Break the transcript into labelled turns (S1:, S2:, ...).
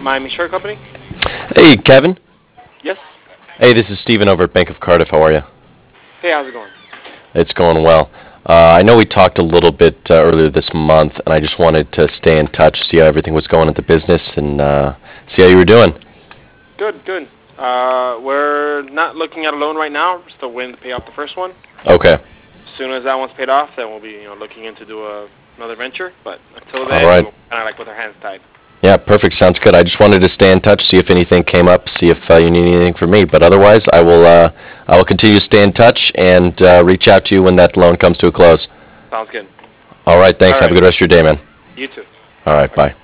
S1: Miami Shirt Company?
S2: Hey, Kevin.
S1: Yes.
S2: Hey, this is Steven over at Bank of Cardiff. How are you?
S1: Hey, how's it going?
S2: It's going well. I know we talked a little bit earlier this month, and I just wanted to stay in touch, see how everything was going at the business, and see how you were doing.
S1: Good, good. We're not looking at a loan right now. We're still waiting to pay off the first one.
S2: Okay.
S1: As soon as that one's paid off, then we'll be looking into another venture. But until
S2: All
S1: then,
S2: right.
S1: we're kind of like with our hands tied.
S2: Yeah, perfect. Sounds good. I just wanted to stay in touch, see if anything came up, see if you need anything from me. But otherwise, I will continue to stay in touch and reach out to you when that loan comes to a close.
S1: Sounds good.
S2: All right. Thanks.
S1: All
S2: Have a
S1: right.
S2: good rest of your day, man.
S1: You too.
S2: All right. Bye.